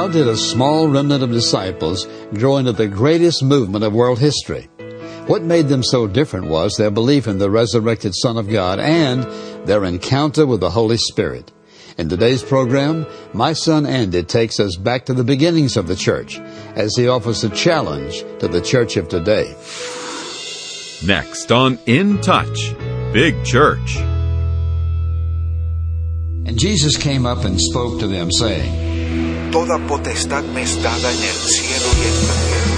How did a small remnant of disciples grow into the greatest movement of world history? What made them so different was their belief in the resurrected Son of God and their encounter with the Holy Spirit. In today's program, my son Andy takes us back to the beginnings of the church as he offers a challenge to the church of today. Next on In Touch, Big Church. And Jesus came up and spoke to them, saying, Toda potestad me es dada en el cielo y en la tierra.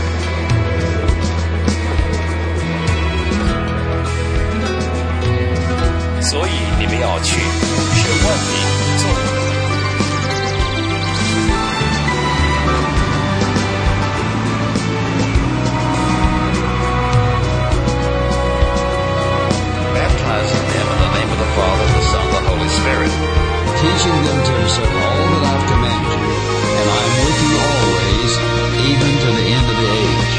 Baptizing them in the name of the Father, the Son, and the Holy Spirit, teaching them to observe all that I've commanded you, and I am with you always, even to the end of the age.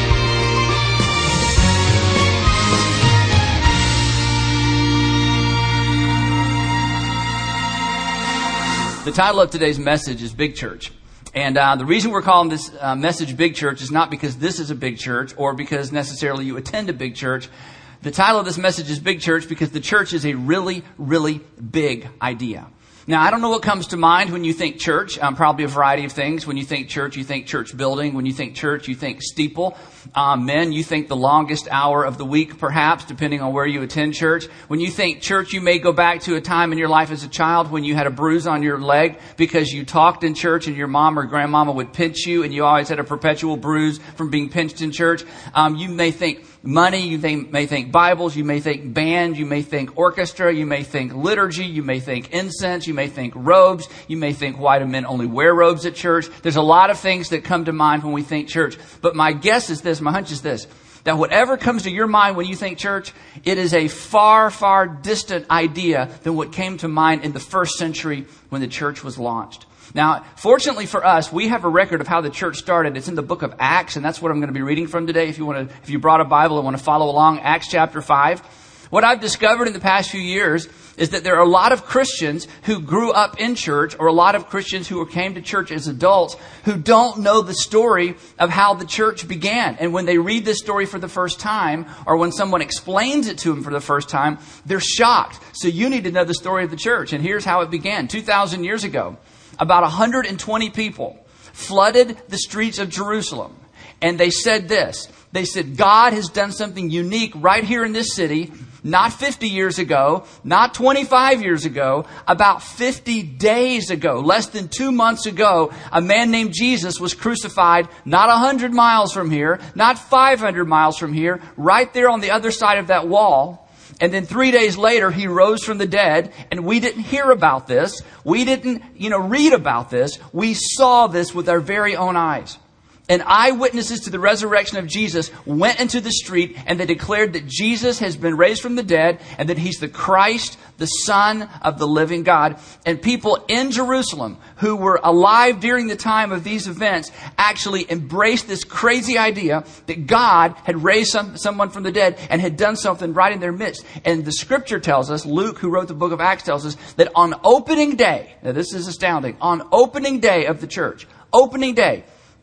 The title of today's message is Big Church. And the reason we're calling this message Big Church is not because this is a big church or because necessarily you attend a big church. The title of this message is Big Church because the church is a really, really big idea. Now, I don't know what comes to mind when you think church. Probably a variety of things. When you think church, you think church building. When you think church, you think steeple. Men, you think the longest hour of the week, perhaps, depending on where you attend church. When you think church, you may go back to a time in your life as a child when you had a bruise on your leg because you talked in church and your mom or grandmama would pinch you and you always had a perpetual bruise from being pinched in church. You may think money, you may think Bibles, you may think band, you may think orchestra, you may think liturgy, you may think incense, you may think robes, you may think why do men only wear robes at church. There's a lot of things that come to mind when we think church. But my guess is this, my hunch is this, that whatever comes to your mind when you think church, it is a far, far distant idea than what came to mind in the first century when the church was launched. Now, fortunately for us, we have a record of how the church started. It's in the book of Acts, and that's what I'm going to be reading from today. If you brought a Bible and want to follow along, Acts chapter 5. What I've discovered in the past few years is that there are a lot of Christians who grew up in church, or a lot of Christians who came to church as adults, who don't know the story of how the church began. And when they read this story for the first time, or when someone explains it to them for the first time, they're shocked. So you need to know the story of the church. And here's how it began. 2,000 years ago, about 120 people flooded the streets of Jerusalem. And they said this. They said, God has done something unique right here in this city. Not 50 years ago, not 25 years ago, about 50 days ago, less than 2 months ago, a man named Jesus was crucified not 100 miles from here, not 500 miles from here, right there on the other side of that wall. And then 3 days later, he rose from the dead, and we didn't hear about this. We didn't, read about this. We saw this with our very own eyes. And eyewitnesses to the resurrection of Jesus went into the street and they declared that Jesus has been raised from the dead and that He's the Christ, the Son of the living God. And people in Jerusalem who were alive during the time of these events actually embraced this crazy idea that God had raised someone from the dead and had done something right in their midst. And the scripture tells us, Luke, who wrote the book of Acts, tells us that on opening day, now this is astounding, on opening day of the church, opening day,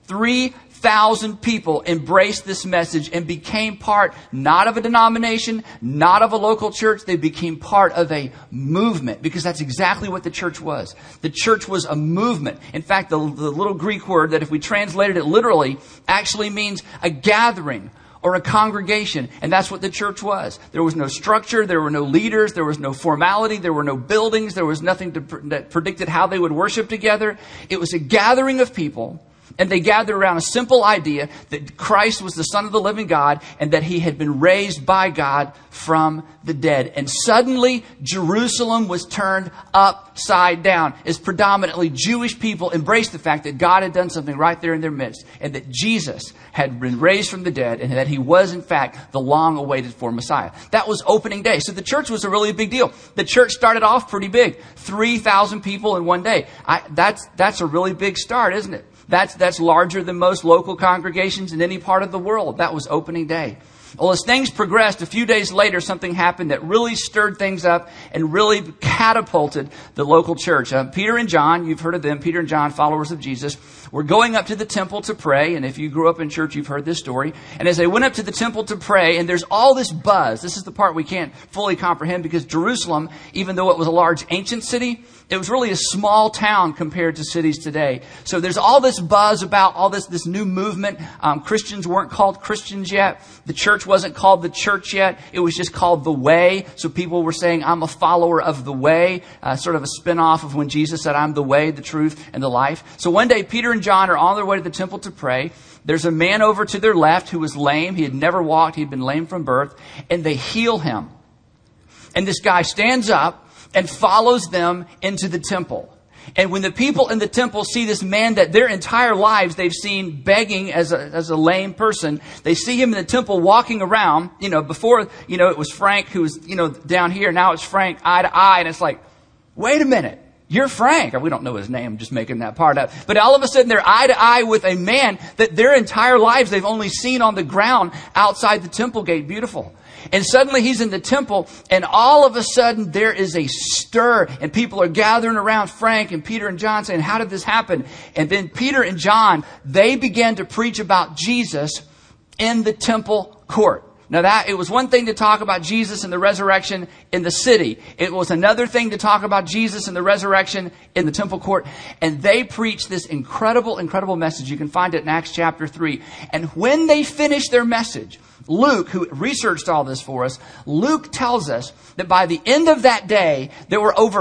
3,000 people embraced this message and became part, not of a denomination, not of a local church. They became part of a movement, because that's exactly what the church was. The church was a movement. In fact, the little Greek word that if we translated it literally actually means a gathering or a congregation. And that's what the church was. There was no structure. There were no leaders. There was no formality. There were no buildings. There was nothing that predicted how they would worship together. It was a gathering of people. And they gathered around a simple idea that Christ was the Son of the living God and that He had been raised by God from the dead. And suddenly Jerusalem was turned upside down as predominantly Jewish people embraced the fact that God had done something right there in their midst and that Jesus had been raised from the dead and that He was in fact the long awaited for Messiah. That was opening day. So the church was a really big deal. The church started off pretty big. 3,000 people in one day. That's a really big start, isn't it? That's larger than most local congregations in any part of the world. That was opening day. Well, as things progressed, a few days later, something happened that really stirred things up and really catapulted the local church. Peter and John, you've heard of them, Peter and John, followers of Jesus, were going up to the temple to pray. And if you grew up in church, you've heard this story. And as they went up to the temple to pray, and there's all this buzz. This is the part we can't fully comprehend, because Jerusalem, even though it was a large ancient city, it was really a small town compared to cities today. So there's all this buzz about all this new movement. Christians weren't called Christians yet. The church wasn't called the church yet. It was just called the Way. So people were saying, I'm a follower of the Way, sort of a spin-off of when Jesus said, I'm the way, the truth, and the life. So one day, Peter and John are on their way to the temple to pray. There's a man over to their left who was lame. He had never walked. He'd been lame from birth. And they heal him. And this guy stands up and follows them into the temple. And when the people in the temple see this man that their entire lives they've seen begging as a lame person, they see him in the temple walking around. Before, it was Frank who was, down here. Now it's Frank eye to eye. And it's like, wait a minute. You're Frank. We don't know his name. I'm just making that part up. But all of a sudden they're eye to eye with a man that their entire lives they've only seen on the ground outside the temple gate. Beautiful. And suddenly he's in the temple, and all of a sudden there is a stir, and people are gathering around Frank and Peter and John saying, how did this happen? And then Peter and John, they began to preach about Jesus in the temple court. Now it was one thing to talk about Jesus and the resurrection in the city. It was another thing to talk about Jesus and the resurrection in the temple court. And they preached this incredible, incredible message. You can find it in Acts chapter 3. And when they finished their message, Luke, who researched all this for us, Luke tells us that by the end of that day, there were over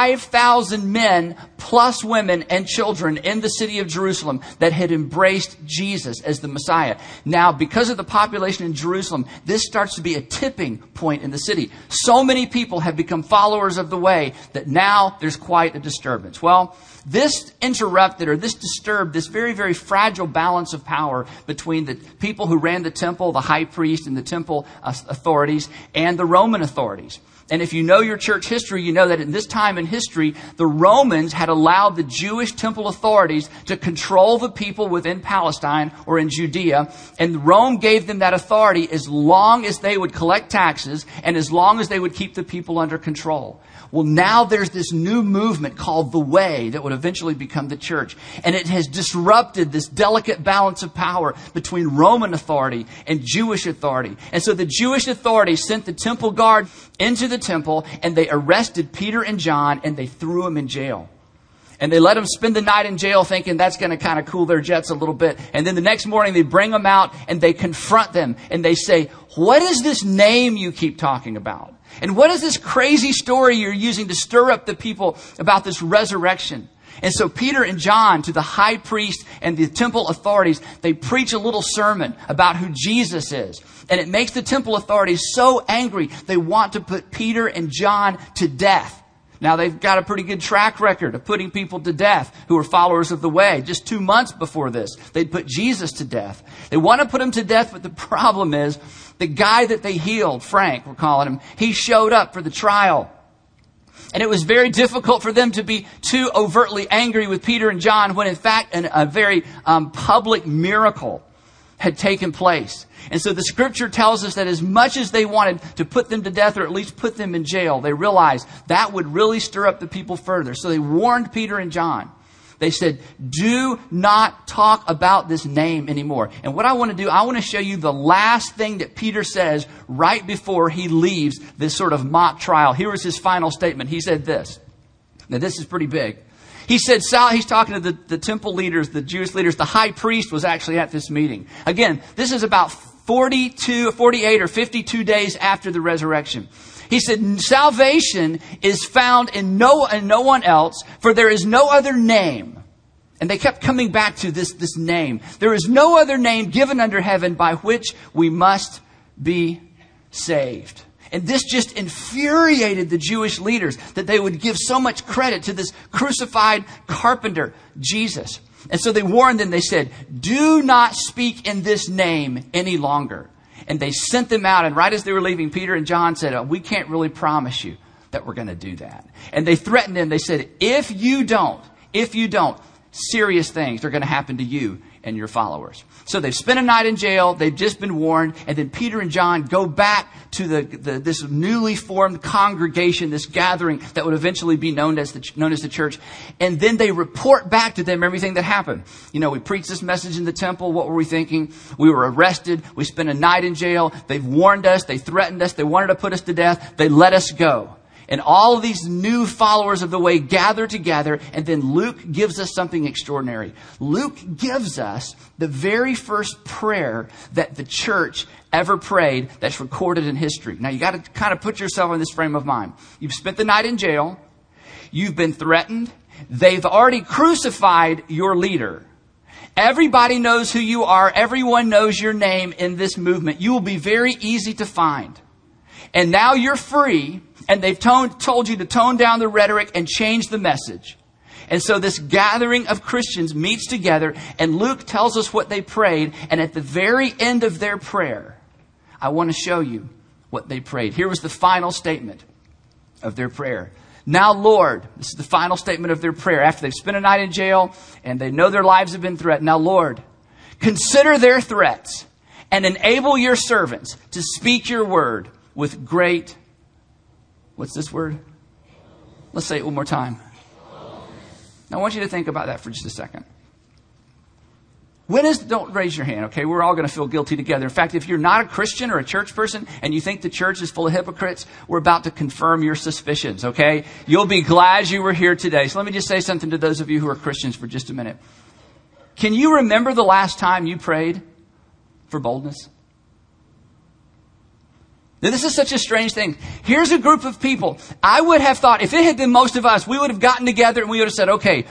5,000 men plus women and children in the city of Jerusalem that had embraced Jesus as the Messiah. Now, because of the population in Jerusalem, this starts to be a tipping point in the city. So many people have become followers of the Way that now there's quite a disturbance. Well, this disturbed this very, very fragile balance of power between the people who ran the temple, the high priest and the temple authorities, and the Roman authorities. And if you know your church history, you know that in this time in history, the Romans had allowed the Jewish temple authorities to control the people within Palestine or in Judea. And Rome gave them that authority as long as they would collect taxes and as long as they would keep the people under control. Well, now there's this new movement called the Way that would eventually become the church. And it has disrupted this delicate balance of power between Roman authority and Jewish authority. And so the Jewish authorities sent the temple guard into the temple, and they arrested Peter and John, and they threw them in jail. And they let them spend the night in jail thinking that's going to kind of cool their jets a little bit. And then the next morning they bring them out and they confront them and they say, what is this name you keep talking about? And what is this crazy story you're using to stir up the people about this resurrection? And so Peter and John, to the high priest and the temple authorities, they preach a little sermon about who Jesus is. And it makes the temple authorities so angry, they want to put Peter and John to death. Now, they've got a pretty good track record of putting people to death who are followers of the Way. Just 2 months before this, they'd put Jesus to death. They want to put him to death, but the problem is the guy that they healed, Frank, we're calling him, he showed up for the trial. And it was very difficult for them to be too overtly angry with Peter and John when, in fact, a very public miracle had taken place. And so the scripture tells us that as much as they wanted to put them to death or at least put them in jail, they realized that would really stir up the people further. So they warned Peter and John. They said, do not talk about this name anymore. And what I want to do, I want to show you the last thing that Peter says right before he leaves this sort of mock trial. Here was his final statement. He said this. Now, this is pretty big. He said, he's talking to the temple leaders, the Jewish leaders. The high priest was actually at this meeting. Again, this is about 48 or 52 days after the resurrection. He said, salvation is found in no one else, for there is no other name. And they kept coming back to this name. There is no other name given under heaven by which we must be saved. And this just infuriated the Jewish leaders that they would give so much credit to this crucified carpenter, Jesus. And so they warned them, they said, do not speak in this name any longer. And they sent them out. And right as they were leaving, Peter and John said, we can't really promise you that we're going to do that. And they threatened them. They said, if you don't, serious things are going to happen to you and your followers. So they've spent a night in jail. They've just been warned. And then Peter and John go back to this newly formed congregation, this gathering that would eventually be known as the church. And then they report back to them everything that happened. You know, we preached this message in the temple. What were we thinking? We were arrested. We spent a night in jail. They've warned us. They threatened us. They wanted to put us to death. They let us go. And all of these new followers of the way gather together. And then Luke gives us something extraordinary. Luke gives us the very first prayer that the church ever prayed that's recorded in history. Now, you got to kind of put yourself in this frame of mind. You've spent the night in jail. You've been threatened. They've already crucified your leader. Everybody knows who you are. Everyone knows your name in this movement. You will be very easy to find. And now you're free. And they've told you to tone down the rhetoric and change the message. And so this gathering of Christians meets together, and Luke tells us what they prayed. And at the very end of their prayer, I want to show you what they prayed. Here was the final statement of their prayer. Now, Lord, this is the final statement of their prayer. After they've spent a night in jail and they know their lives have been threatened. Now, Lord, consider their threats and enable your servants to speak your word with great... What's this word? Let's say it one more time. Now, I want you to think about that for just a second. Don't raise your hand, okay? We're all going to feel guilty together. In fact, if you're not a Christian or a church person and you think the church is full of hypocrites, we're about to confirm your suspicions, okay? You'll be glad you were here today. So let me just say something to those of you who are Christians for just a minute. Can you remember the last time you prayed for boldness? Now, this is such a strange thing. Here's a group of people. I would have thought, if it had been most of us, we would have gotten together and we would have said, okay,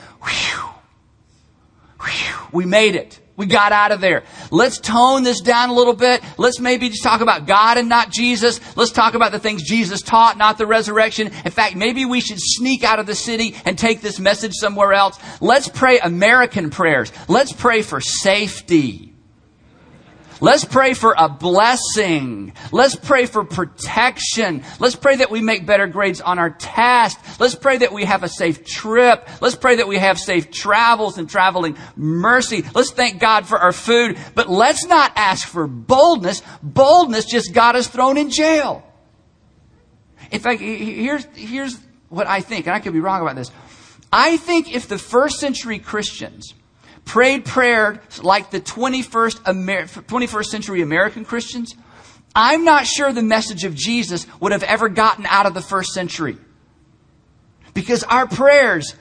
we made it. We got out of there. Let's tone this down a little bit. Let's maybe just talk about God and not Jesus. Let's talk about the things Jesus taught, not the resurrection. In fact, maybe we should sneak out of the city and take this message somewhere else. Let's pray American prayers. Let's pray for safety. Let's pray for a blessing. Let's pray for protection. Let's pray that we make better grades on our test. Let's pray that we have a safe trip. Let's pray that we have safe travels and traveling mercy. Let's thank God for our food. But let's not ask for boldness. Boldness just got us thrown in jail. In fact, here's what I think, and I could be wrong about this. I think if the first century Christians prayed prayer like the 21st century American Christians, I'm not sure the message of Jesus would have ever gotten out of the first century. Because our prayers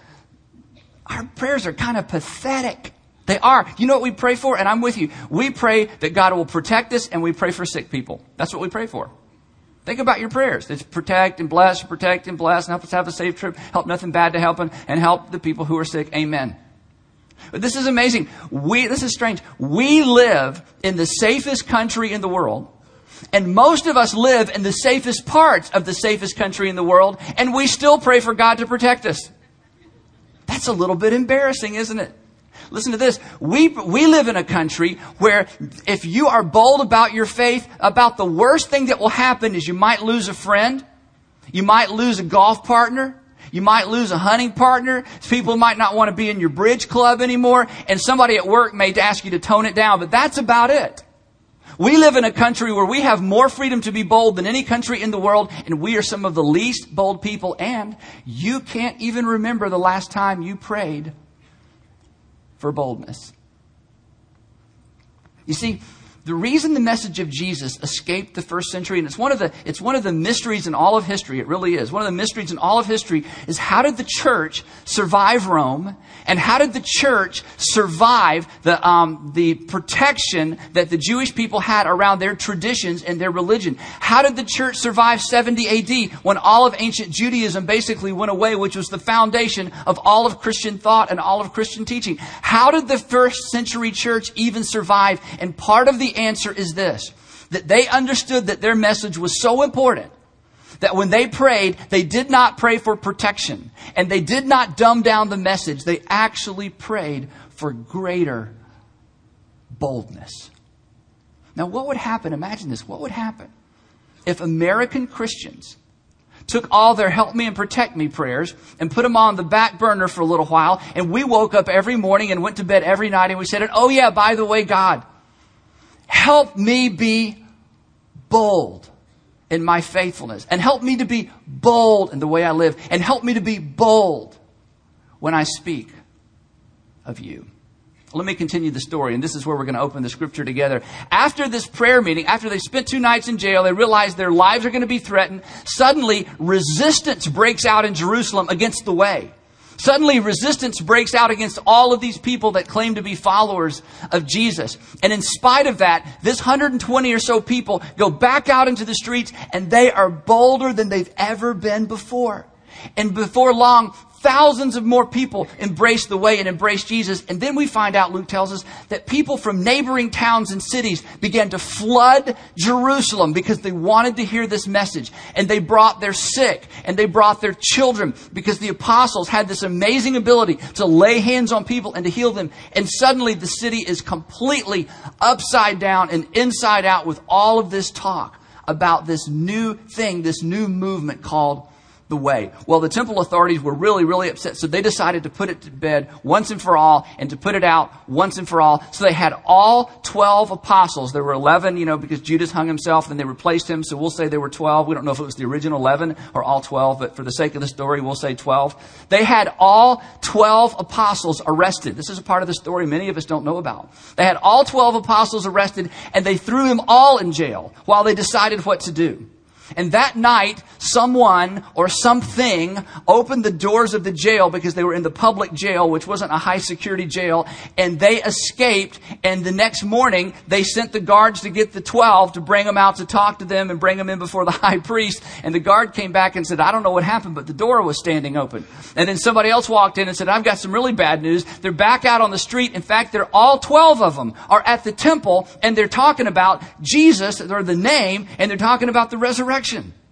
are kind of pathetic. They are. You know what we pray for? And I'm with you. We pray that God will protect us, and we pray for sick people. That's what we pray for. Think about your prayers. It's protect and bless, and help us have a safe trip, help nothing bad to happen, and help the people who are sick. Amen. But this is amazing. This is strange. We live in the safest country in the world. And most of us live in the safest parts of the safest country in the world. And we still pray for God to protect us. That's a little bit embarrassing, isn't it? Listen to this. We live in a country where if you are bold about your faith, about the worst thing that will happen is you might lose a friend. You might lose a golf partner. You might lose a hunting partner. People might not want to be in your bridge club anymore. And somebody at work may ask you to tone it down. But that's about it. We live in a country where we have more freedom to be bold than any country in the world. And we are some of the least bold people. And you can't even remember the last time you prayed for boldness. You see, the reason the message of Jesus escaped the first century, and it's one of the mysteries in all of history, it really is. One of the mysteries in all of history is how did the church survive Rome, and how did the church survive the protection that the Jewish people had around their traditions and their religion? How did the church survive 70 AD when all of ancient Judaism basically went away, which was the foundation of all of Christian thought and all of Christian teaching? How did the first century church even survive? And part of the answer is this, that they understood that their message was so important that when they prayed, they did not pray for protection and they did not dumb down the message. They actually prayed for greater boldness. Now, what would happen? Imagine this. What would happen if American Christians took all their help me and protect me prayers and put them on the back burner for a little while. And we woke up every morning and went to bed every night and we said, oh yeah, by the way, God, help me be bold in my faithfulness, and help me to be bold in the way I live, and help me to be bold when I speak of you. Let me continue the story, and this is where we're going to open the scripture together. After this prayer meeting, after they spent 2 nights in jail, they realized their lives are going to be threatened. Suddenly, resistance breaks out in Jerusalem against the way. Suddenly, resistance breaks out against all of these people that claim to be followers of Jesus. And in spite of that, this 120 or so people go back out into the streets, and they are bolder than they've ever been before. And before long, thousands of more people embrace the way and embrace Jesus. And then we find out, Luke tells us, that people from neighboring towns and cities began to flood Jerusalem because they wanted to hear this message. And they brought their sick and they brought their children because the apostles had this amazing ability to lay hands on people and to heal them. And suddenly the city is completely upside down and inside out with all of this talk about this new thing, this new movement called the way. Well, the temple authorities were really, really upset. So they decided to put it to bed once and for all and to put it out once and for all. So they had all 12 apostles. There were 11, because Judas hung himself and they replaced him. So we'll say there were 12. We don't know if it was the original 11 or all 12, but for the sake of the story, we'll say 12. They had all 12 apostles arrested. This is a part of the story many of us don't know about. They had all 12 apostles arrested and they threw them all in jail while they decided what to do. And that night, someone or something opened the doors of the jail because they were in the public jail, which wasn't a high security jail, and they escaped. And the next morning, they sent the guards to get the 12 to bring them out to talk to them and bring them in before the high priest. And the guard came back and said, I don't know what happened, but the door was standing open. And then somebody else walked in and said, I've got some really bad news. They're back out on the street. In fact, they're all 12 of them are at the temple, and they're talking about Jesus, or the name, and they're talking about the resurrection.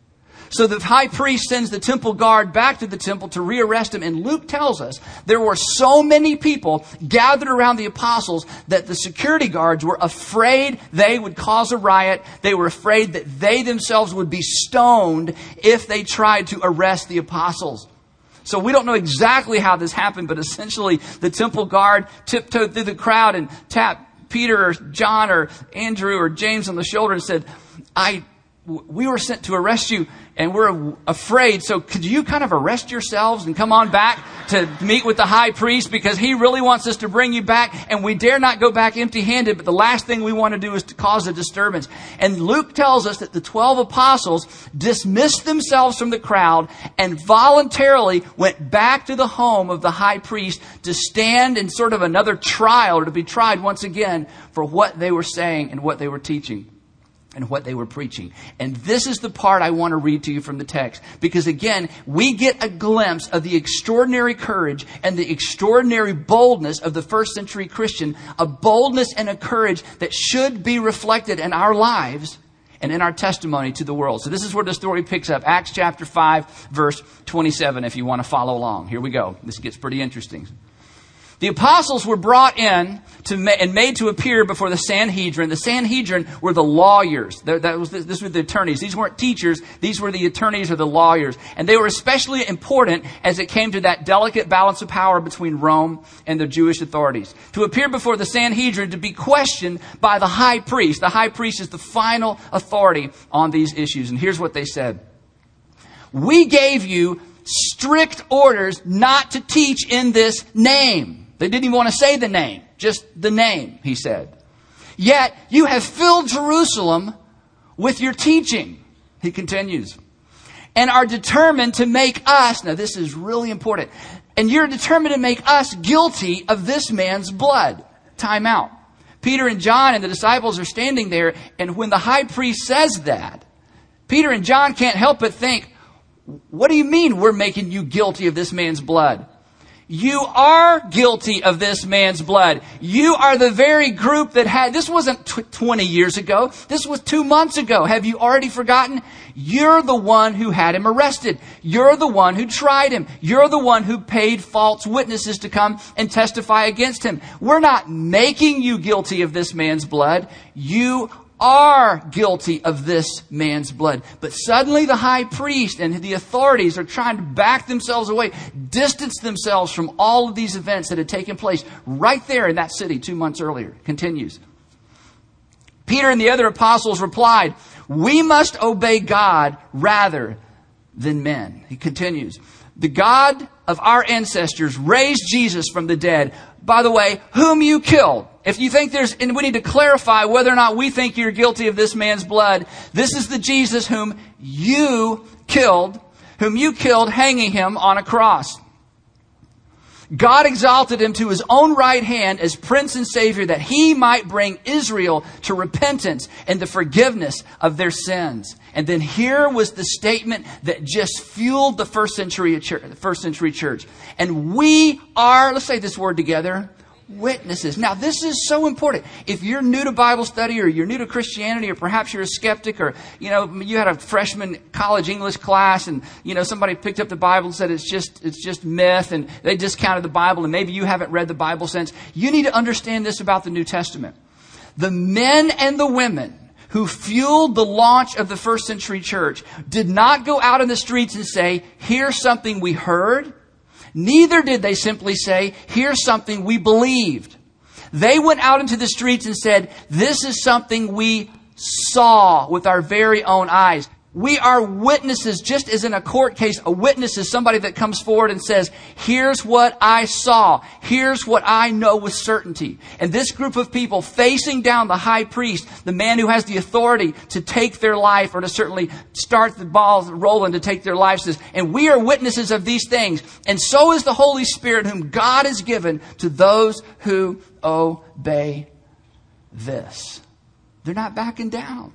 So the high priest sends the temple guard back to the temple to rearrest him. And Luke tells us there were so many people gathered around the apostles that the security guards were afraid they would cause a riot. They were afraid that they themselves would be stoned if they tried to arrest the apostles. So we don't know exactly how this happened, but essentially the temple guard tiptoed through the crowd and tapped Peter or John or Andrew or James on the shoulder and said, we were sent to arrest you and we're afraid. So could you kind of arrest yourselves and come on back to meet with the high priest, because he really wants us to bring you back, and we dare not go back empty-handed. But the last thing we want to do is to cause a disturbance. And Luke tells us that the 12 apostles dismissed themselves from the crowd and voluntarily went back to the home of the high priest to stand in sort of another trial, or to be tried once again for what they were saying and what they were teaching and what they were preaching. And this is the part I want to read to you from the text. Because again, we get a glimpse of the extraordinary courage and the extraordinary boldness of the first century Christian. A boldness and a courage that should be reflected in our lives and in our testimony to the world. So this is where the story picks up. Acts chapter 5, verse 27, if you want to follow along. Here we go. This gets pretty interesting. The apostles were brought in and made to appear before the Sanhedrin. The Sanhedrin were the lawyers. This were the attorneys. These weren't teachers. These were the attorneys or the lawyers. And they were especially important as it came to that delicate balance of power between Rome and the Jewish authorities. To appear before the Sanhedrin to be questioned by the high priest. The high priest is the final authority on these issues. And here's what they said. We gave you strict orders not to teach in this name. They didn't even want to say the name, just the name, he said. Yet you have filled Jerusalem with your teaching, he continues, and are determined to make us, now this is really important, and you're determined to make us guilty of this man's blood. Time out. Peter and John and the disciples are standing there, and when the high priest says that, Peter and John can't help but think, what do you mean we're making you guilty of this man's blood? You are guilty of this man's blood. You are the very group that had, this wasn't 20 years ago. This was 2 months ago. Have you already forgotten? You're the one who had him arrested. You're the one who tried him. You're the one who paid false witnesses to come and testify against him. We're not making you guilty of this man's blood. You are guilty of this man's blood. But suddenly the high priest and the authorities are trying to back themselves away, distance themselves from all of these events that had taken place right there in that city 2 months earlier. Continues. Peter and the other apostles replied, "We must obey God rather than men." He continues. "The God of our ancestors raised Jesus from the dead, by the way, whom you killed." If you think and we need to clarify whether or not we think you're guilty of this man's blood, this is the Jesus whom you killed hanging him on a cross. God exalted him to his own right hand as Prince and Savior, that he might bring Israel to repentance and the forgiveness of their sins. And then here was the statement that just fueled the first century church. And we are, let's say this word together, witnesses. Now, this is so important. If you're new to Bible study, or you're new to Christianity, or perhaps you're a skeptic, or, you had a freshman college English class and, somebody picked up the Bible and said it's just myth, and they discounted the Bible, and maybe you haven't read the Bible since. You need to understand this about the New Testament. The men and the women who fueled the launch of the first century church did not go out in the streets and say, "Here's something we heard." Neither did they simply say, "Here's something we believed." They went out into the streets and said, "This is something we saw with our very own eyes." We are witnesses, just as in a court case, a witness is somebody that comes forward and says, "Here's what I saw. Here's what I know with certainty." And this group of people facing down the high priest, the man who has the authority to take their life, or to certainly start the ball rolling to take their life, says, "And we are witnesses of these things. And so is the Holy Spirit, whom God has given to those who obey this." They're not backing down.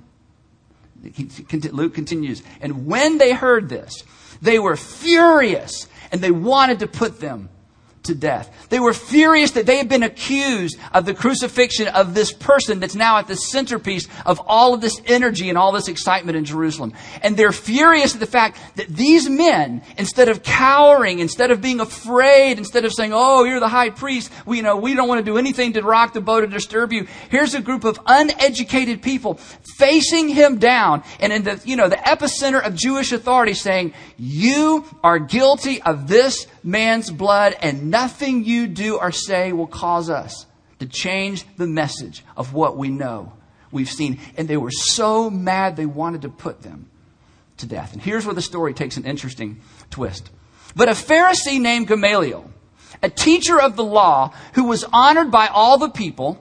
Luke continues, "And when they heard this, they were furious, and they wanted to put them to death." They were furious that they had been accused of the crucifixion of this person that's now at the centerpiece of all of this energy and all this excitement in Jerusalem. And they're furious at the fact that these men, instead of cowering, instead of being afraid, instead of saying, "Oh, you're the high priest, we don't want to do anything to rock the boat or disturb you," here's a group of uneducated people facing him down and in the epicenter of Jewish authority, saying, "You are guilty of this man's blood, and nothing you do or say will cause us to change the message of what we know we've seen." And they were so mad they wanted to put them to death. And here's where the story takes an interesting twist. But a Pharisee named Gamaliel, a teacher of the law who was honored by all the people,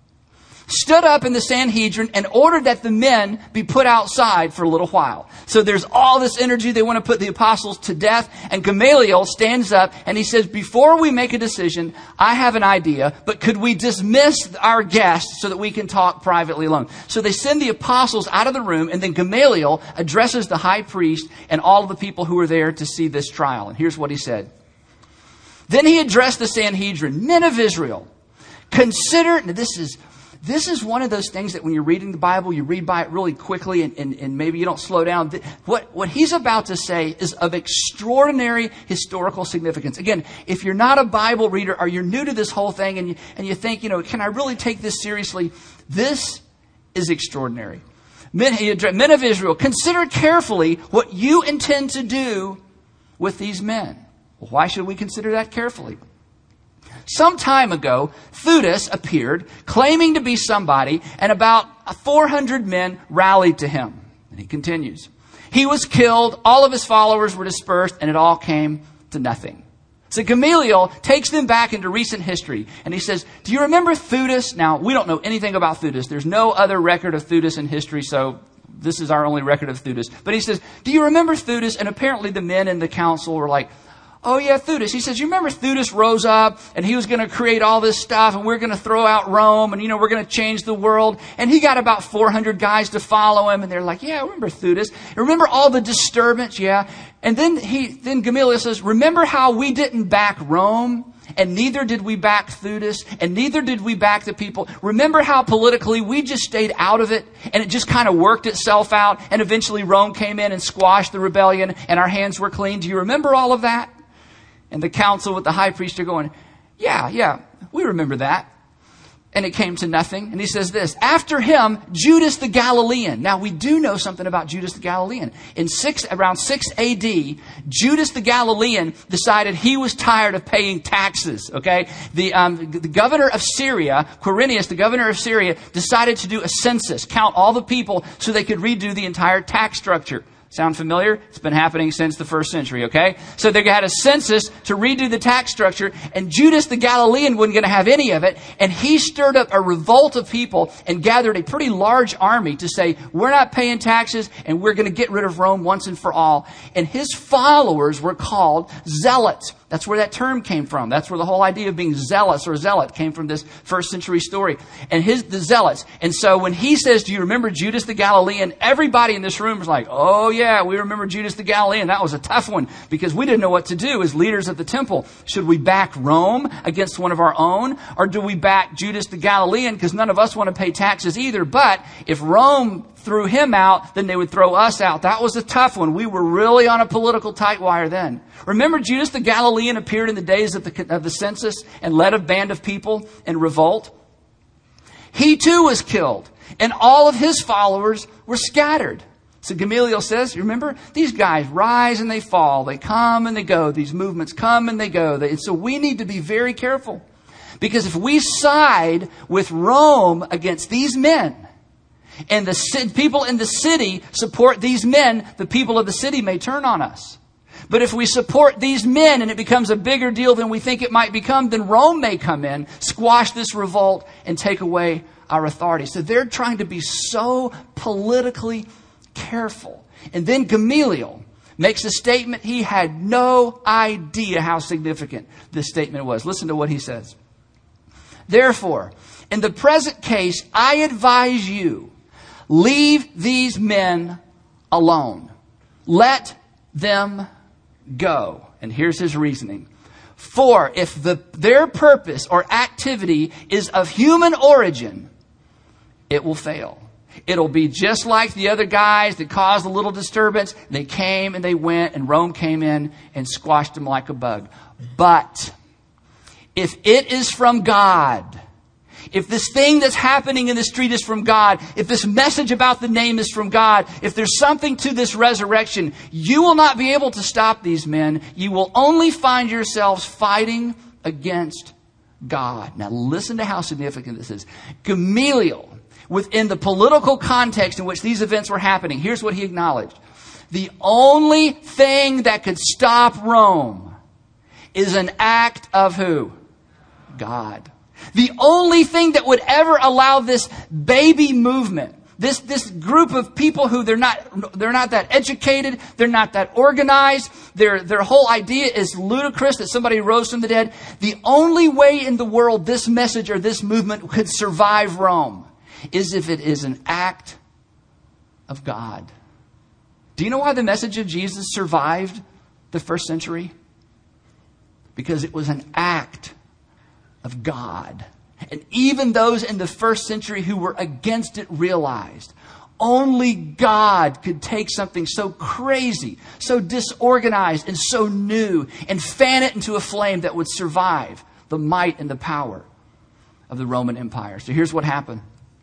stood up in the Sanhedrin and ordered that the men be put outside for a little while. So there's all this energy. They want to put the apostles to death. And Gamaliel stands up and he says, "Before we make a decision, I have an idea, but could we dismiss our guests so that we can talk privately alone?" So they send the apostles out of the room, and then Gamaliel addresses the high priest and all of the people who are there to see this trial. And here's what he said. Then he addressed the Sanhedrin, "Men of Israel, consider..." Now this is one of those things that when you're reading the Bible, you read by it really quickly and maybe you don't slow down. What he's about to say is of extraordinary historical significance. Again, if you're not a Bible reader or you're new to this whole thing and you think, can I really take this seriously? This is extraordinary. Men of Israel, consider carefully what you intend to do with these men. Well, why should we consider that carefully? Some time ago, Theudas appeared, claiming to be somebody, and about 400 men rallied to him. And he continues. He was killed, all of his followers were dispersed, and it all came to nothing. So Gamaliel takes them back into recent history, and he says, "Do you remember Theudas?" Now, we don't know anything about Theudas. There's no other record of Theudas in history, so this is our only record of Theudas. But he says, "Do you remember Theudas?" And apparently the men in the council were like, "Oh yeah, Theudas." He says, "You remember Theudas rose up and he was going to create all this stuff and we're going to throw out Rome and, we're going to change the world. And he got about 400 guys to follow him." And they're like, "Yeah, I remember Theudas. Remember all the disturbance?" Yeah. And then Gamaliel says, "Remember how we didn't back Rome? And neither did we back Theudas, and neither did we back the people. Remember how politically we just stayed out of it, and it just kind of worked itself out, and eventually Rome came in and squashed the rebellion, and our hands were clean. Do you remember all of that?" And the council with the high priest are going, yeah, we remember that. and it came to nothing. And he says this, after him, Judas the Galilean. Now, we do know something about Judas the Galilean. Around 6 AD, Judas the Galilean decided he was tired of paying taxes, okay? The governor of Syria, Quirinius, the governor of Syria, decided to do a census, count all the people so they could redo the entire tax structure. Sound familiar? It's been happening since the first century, okay? So they had a census to redo the tax structure, and Judas the Galilean wasn't going to have any of it, and he stirred up a revolt of people and gathered a pretty large army to say, we're not paying taxes, and we're going to get rid of Rome once and for all. And his followers were called zealots. That's where that term came from. That's where the whole idea of being zealous or zealot came from, this first century story. And the zealots. And so when he says, do you remember Judas the Galilean? Everybody in this room was like, oh yeah, we remember Judas the Galilean. That was a tough one because we didn't know what to do as leaders of the temple. Should we back Rome against one of our own? Or do we back Judas the Galilean? Because none of us want to pay taxes either. But if Rome threw him out, then they would throw us out. That was a tough one. We were really on a political tight wire then. Remember Judas the Galilean appeared in the days of the census and led a band of people in revolt? He too was killed, and all of his followers were scattered. So Gamaliel says, you remember, these guys rise and they fall. They come and they go. These movements come and they go. So we need to be very careful. Because if we side with Rome against these men, and the people in the city support these men, the people of the city may turn on us. But if we support these men and it becomes a bigger deal than we think it might become, then Rome may come in, squash this revolt, and take away our authority. So they're trying to be so politically careful. And then Gamaliel makes a statement. He had no idea how significant this statement was. Listen to what he says. Therefore, in the present case, I advise you, leave these men alone. Let them go. And here's his reasoning. For if their purpose or activity is of human origin, it will fail. It'll be just like the other guys that caused a little disturbance. They came and they went, and Rome came in and squashed them like a bug. But if it is from God, if this thing that's happening in the street is from God, if this message about the name is from God, if there's something to this resurrection, you will not be able to stop these men. You will only find yourselves fighting against God. Now listen to how significant this is. Gamaliel, within the political context in which these events were happening, here's what he acknowledged. The only thing that could stop Rome is an act of who? God. The only thing that would ever allow this baby movement, this group of people who they're not that educated, they're not that organized, their whole idea is ludicrous that somebody rose from the dead. The only way in the world this message or this movement could survive Rome is if it is an act of God. Do you know why the message of Jesus survived the first century? Because it was an act of God. And even those in the first century who were against it realized only God could take something so crazy, so disorganized, and so new and fan it into a flame that would survive the might and the power of the Roman Empire. So here's what happened.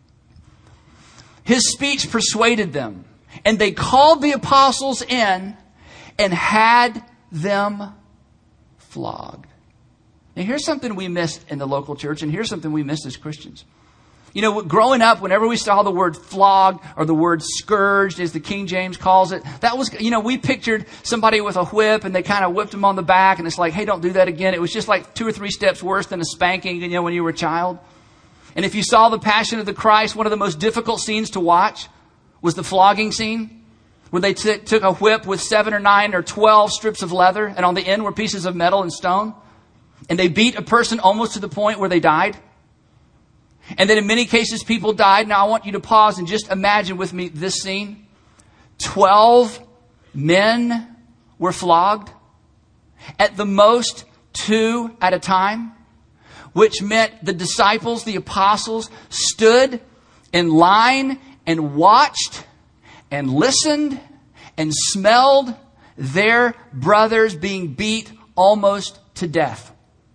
His speech persuaded them, and they called the apostles in and had them flogged. Now, here's something we missed in the local church, and here's something we missed as Christians. You know, growing up, whenever we saw the word flogged or the word scourged, as the King James calls it, that was, we pictured somebody with a whip and they kind of whipped them on the back, and it's like, hey, don't do that again. It was just like 2 or 3 steps worse than a spanking, when you were a child. And if you saw the Passion of the Christ, one of the most difficult scenes to watch was the flogging scene, where they took a whip with 7 or 9 or 12 strips of leather, and on the end were pieces of metal and stone. And they beat a person almost to the point where they died. And then in many cases, people died. Now I want you to pause and just imagine with me this scene. 12 men were flogged. At the most, 2 at a time. Which meant the disciples, the apostles, stood in line and watched and listened and smelled their brothers being beat almost to death.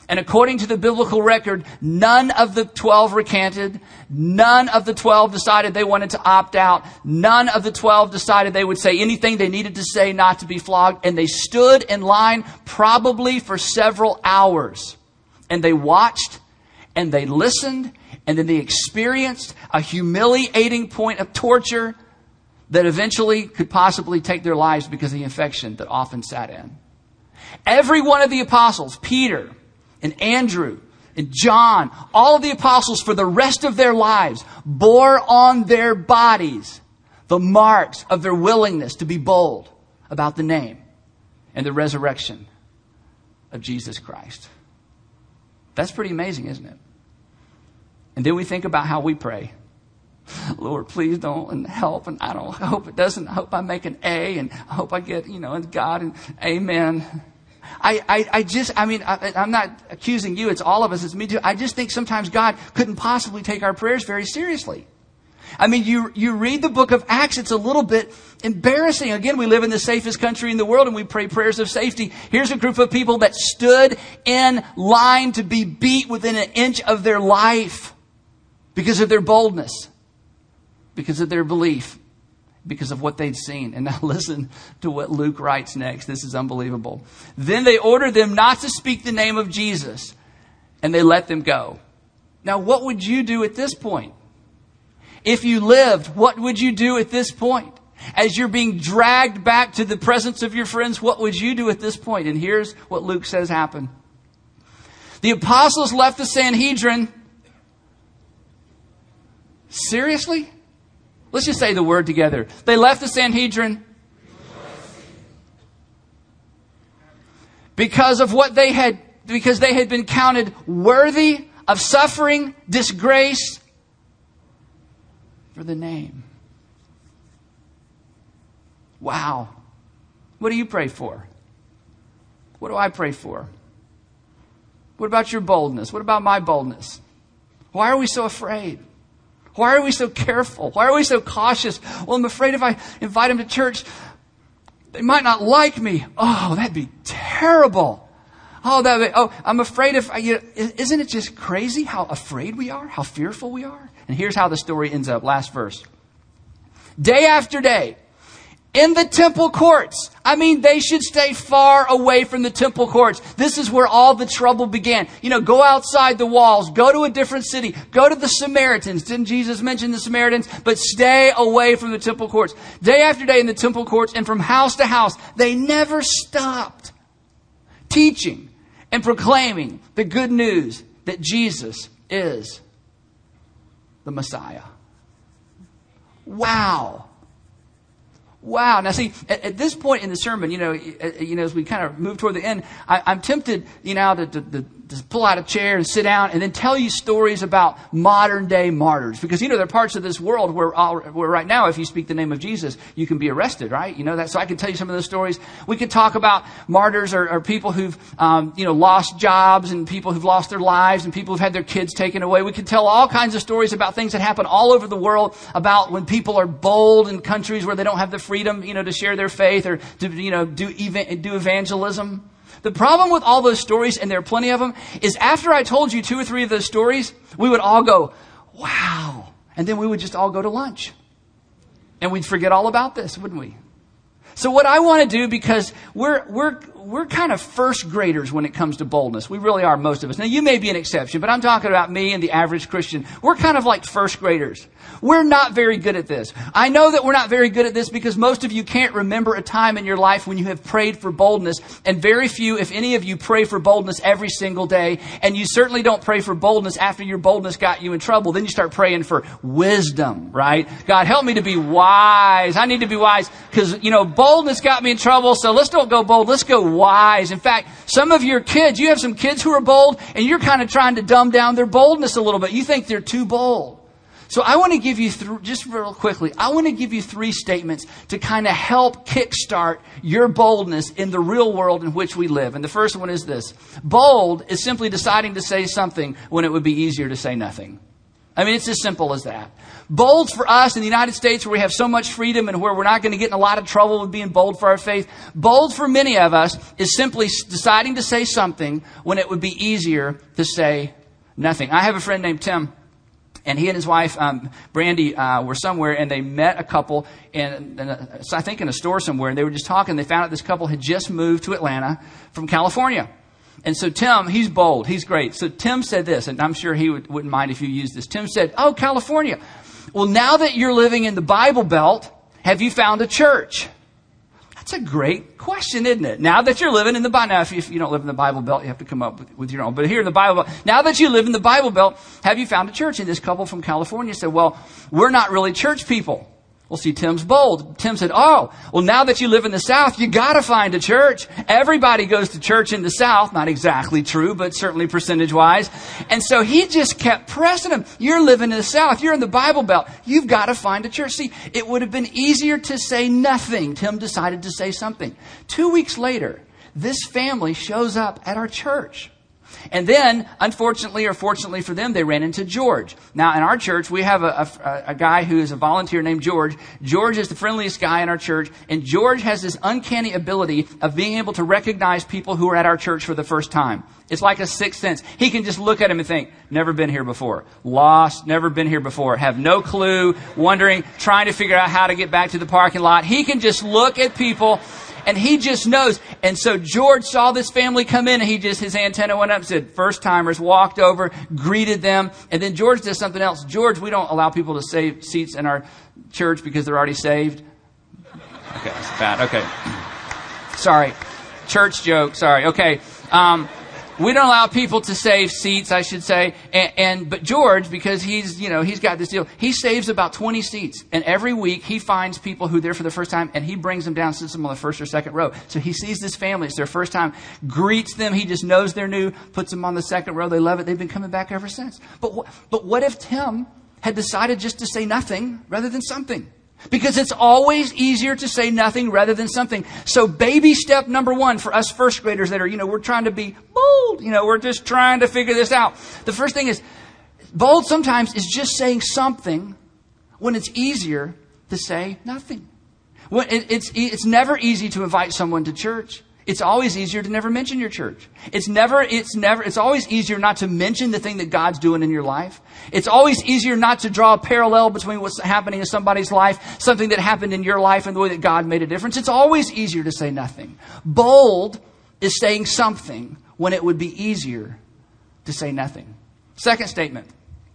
And according to the biblical record, none of the 12 recanted. None of the 12 decided they wanted to opt out. None of the 12 decided they would say anything they needed to say not to be flogged. And they stood in line probably for several hours. And they watched and they listened. And then they experienced a humiliating point of torture that eventually could possibly take their lives because of the infection that often sat in. Every one of the apostles, Peter and Andrew and John, all of the apostles for the rest of their lives bore on their bodies the marks of their willingness to be bold about the name and the resurrection of Jesus Christ. That's pretty amazing, isn't it? And then we think about how we pray. Lord, please don't, and help, and I hope it doesn't. I hope I make an A, and I hope I get, and God, and amen. I'm not accusing you. It's all of us. It's me too. I just think sometimes God couldn't possibly take our prayers very seriously. I mean, you read the book of Acts, it's a little bit embarrassing. Again, we live in the safest country in the world and we pray prayers of safety. Here's a group of people that stood in line to be beat within an inch of their life because of their boldness, because of their belief, because of what they'd seen. And now listen to what Luke writes next. This is unbelievable. Then they ordered them not to speak the name of Jesus, and they let them go. Now, what would you do at this point? If you lived, what would you do at this point? As you're being dragged back to the presence of your friends, what would you do at this point? And here's what Luke says happened. The apostles left the Sanhedrin. Seriously? Let's just say the word together. They left the Sanhedrin because they had been counted worthy of suffering disgrace for the name. Wow. What do you pray for? What do I pray for? What about your boldness? What about my boldness? Why are we so afraid? Why are we so careful? Why are we so cautious? Well, I'm afraid if I invite them to church, they might not like me. Oh, that'd be terrible. I'm afraid isn't it just crazy how afraid we are? How fearful we are? And here's how the story ends up. Last verse. Day after day, in the temple courts. I mean, they should stay far away from the temple courts. This is where all the trouble began. Go outside the walls. Go to a different city. Go to the Samaritans. Didn't Jesus mention the Samaritans? But stay away from the temple courts. Day after day in the temple courts and from house to house, they never stopped teaching and proclaiming the good news that Jesus is the Messiah. Wow. Wow. Now see, at this point in the sermon, as we kind of move toward the end, I'm tempted, to pull out a chair and sit down and then tell you stories about modern day martyrs. Because, there are parts of this world where right now, if you speak the name of Jesus, you can be arrested, right? That. So I can tell you some of those stories. We could talk about martyrs or people who've, lost jobs and people who've lost their lives and people who've had their kids taken away. We could tell all kinds of stories about things that happen all over the world about when people are bold in countries where they don't have the freedom, to share their faith or to, do evangelism. The problem with all those stories, and there are plenty of them, is after I told you 2 or 3 of those stories, we would all go, wow. And then we would just all go to lunch. And we'd forget all about this, wouldn't we? So what I want to do, because we're kind of first graders when it comes to boldness. We really are, most of us. Now, you may be an exception, but I'm talking about me and the average Christian. We're kind of like first graders. We're not very good at this. I know that we're not very good at this because most of you can't remember a time in your life when you have prayed for boldness. And very few, if any of you, pray for boldness every single day. And you certainly don't pray for boldness after your boldness got you in trouble. Then you start praying for wisdom, right? God, help me to be wise. I need to be wise because, boldness got me in trouble. So let's don't go bold. Let's go wise. In fact, some of your kids, you have some kids who are bold and you're kind of trying to dumb down their boldness a little bit. You think they're too bold. So I want to give you, just real quickly, I want to give you 3 statements to kind of help kickstart your boldness in the real world in which we live. And the first one is this. Bold is simply deciding to say something when it would be easier to say nothing. I mean, it's as simple as that. Bold for us in the United States, where we have so much freedom and where we're not going to get in a lot of trouble with being bold for our faith. Bold for many of us is simply deciding to say something when it would be easier to say nothing. I have a friend named Tim, and he and his wife, Brandy, were somewhere, and they met a couple I think in a store somewhere, and they were just talking. They found out this couple had just moved to Atlanta from California. And so Tim, he's bold. He's great. So Tim said this, and I'm sure he wouldn't mind if you used this. Tim said, "Oh, California. Well, now that you're living in the Bible Belt, have you found a church?" That's a great question, isn't it? Now that you're living in the Bible, now if you don't live in the Bible Belt, you have to come up with your own. But here in the Bible Belt, now that you live in the Bible Belt, have you found a church? And this couple from California said, "Well, we're not really church people." Well, see, Tim's bold. Tim said, "Oh, well, now that you live in the South, you got to find a church. Everybody goes to church in the South." Not exactly true, but certainly percentage-wise. And so he just kept pressing him. "You're living in the South. You're in the Bible Belt. You've got to find a church." See, it would have been easier to say nothing. Tim decided to say something. 2 weeks later, this family shows up at our church. And then, unfortunately or fortunately for them, they ran into George. Now, in our church, we have a guy who is a volunteer named George. George is the friendliest guy in our church. And George has this uncanny ability of being able to recognize people who are at our church for the first time. It's like a sixth sense. He can just look at them and think, never been here before. Lost, never been here before. Have no clue, wondering, trying to figure out how to get back to the parking lot. He can just look at people and he just knows. And so George saw this family come in, and his antenna went up and said, "First timers," walked over, greeted them. And then George does something else. George, we don't allow people to save seats in our church because they're already saved. Okay, that's bad. Okay. Sorry. Church joke. Sorry. Okay. We don't allow people to save seats, I should say. But George, because he's got this deal, he saves about 20 seats. And every week he finds people who are there for the first time, and he brings them down, sits them on the first or second row. So he sees this family. It's their first time, greets them. He just knows they're new, puts them on the second row. They love it. They've been coming back ever since. But what if Tim had decided just to say nothing rather than something? Because it's always easier to say nothing rather than something. So baby step number 1 for us first graders that are, we're trying to be bold. We're just trying to figure this out. The first thing is, bold sometimes is just saying something when it's easier to say nothing. It's never easy to invite someone to church. It's always easier to never mention your church. It's always easier not to mention the thing that God's doing in your life. It's always easier not to draw a parallel between what's happening in somebody's life, something that happened in your life, and the way that God made a difference. It's always easier to say nothing. Bold is saying something when it would be easier to say nothing. Second statement.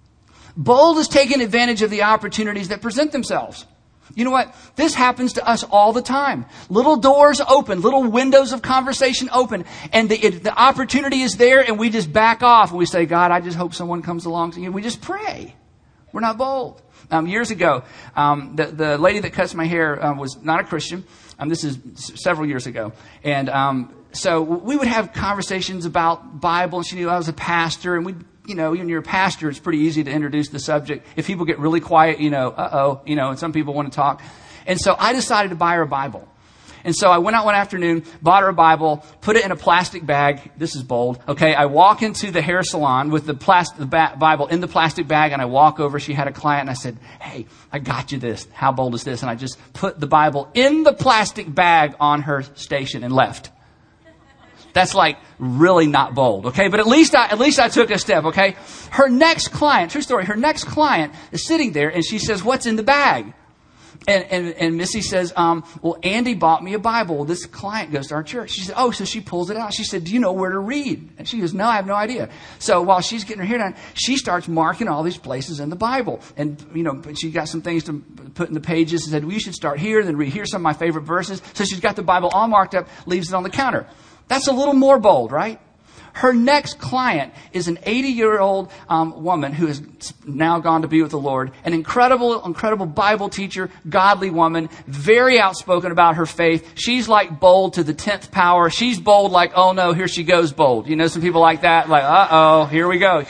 Bold is taking advantage of the opportunities that present themselves. You know what? This happens to us all the time. Little doors open, little windows of conversation open, and the opportunity is there, and we just back off. And we say, "God, I just hope someone comes along to you." We just pray. We're not bold. Years ago, the lady that cuts my hair was not a Christian. This is several years ago. And so we would have conversations about Bible, and she knew I was a pastor, and when you're a pastor, it's pretty easy to introduce the subject. If people get really quiet, and some people want to talk. And so I decided to buy her a Bible. And so I went out one afternoon, bought her a Bible, put it in a plastic bag. This is bold. Okay, I walk into the hair salon with the Bible in the plastic bag, and I walk over. She had a client, and I said, "Hey, I got you this. How bold is this?" And I just put the Bible in the plastic bag on her station and left. That's like really not bold, okay? But at least I took a step, okay? Her next client, true story, her next client is sitting there, and she says, "What's in the bag?" And Missy says, "Well, Andy bought me a Bible." Well, this client goes to our church. She said, "Oh," so she pulls it out. She said, "Do you know where to read?" And she goes, "No, I have no idea." So while she's getting her hair done, she starts marking all these places in the Bible. And, she got some things to put in the pages and said, "Well, you should start here, then read here some of my favorite verses." So she's got the Bible all marked up, leaves it on the counter. That's a little more bold, right? Her next client is an 80-year-old woman who has now gone to be with the Lord. An incredible Bible teacher, godly woman, very outspoken about her faith. She's like bold to the 10th power. She's bold like, "Oh no, here she goes bold." Some people like that, like, "Uh-oh, here we go."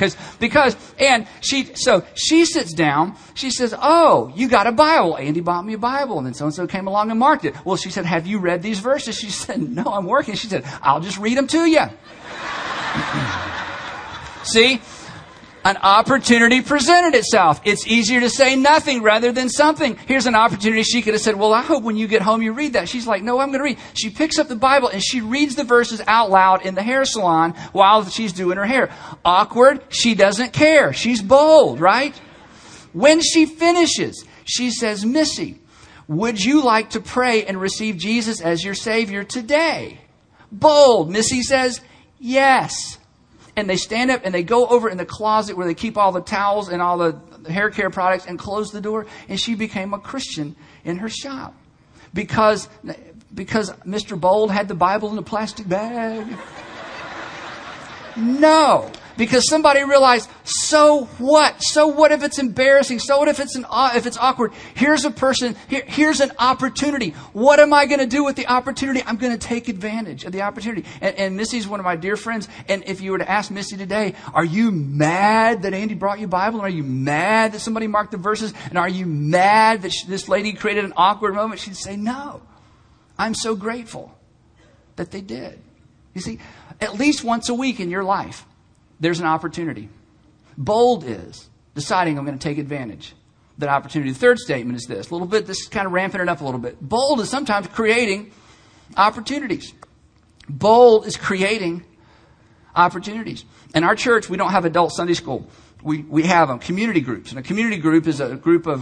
And she sits down. She says, "Oh, you got a Bible. Andy bought me a Bible." And then so-and-so came along and marked it. Well, she said, "Have you read these verses?" She said, "No, I'm working." She said, "I'll just read them to you." See, An opportunity presented itself. It's easier to say nothing rather than something. Here's an opportunity. She could have said, well, I hope when you get home you read that. She's like, no, I'm going to read. She picks up the Bible and she reads the verses out loud in the hair salon while she's doing her hair. Awkward. She doesn't care. She's bold, right? When she finishes, she says, Missy, would you like to pray and receive Jesus as your Savior today? Bold. Missy says, yes. And they stand up and they go over in the closet where they keep all the towels and all the hair care products and close the door. And she became a Christian in her shop. Because Mr. Bold had the Bible in a plastic bag? No. Because somebody realized, so what? So what if it's embarrassing? So what if it's awkward? Here's a person, here's an opportunity. What am I going to do with the opportunity? I'm going to take advantage of the opportunity. And Missy's one of my dear friends. And if you were to ask Missy today, are you mad that Andy brought you a Bible? And are you mad that somebody marked the verses? And are you mad that this lady created an awkward moment? She'd say, no. I'm so grateful that they did. You see, at least once a week in your life, there's an opportunity. Bold is deciding I'm going to take advantage of that opportunity. The third statement is this. This is kind of ramping it up a little bit. Bold is sometimes creating opportunities. Bold is creating opportunities. In our church, we don't have adult Sunday school. We have community groups. And a community group is a group of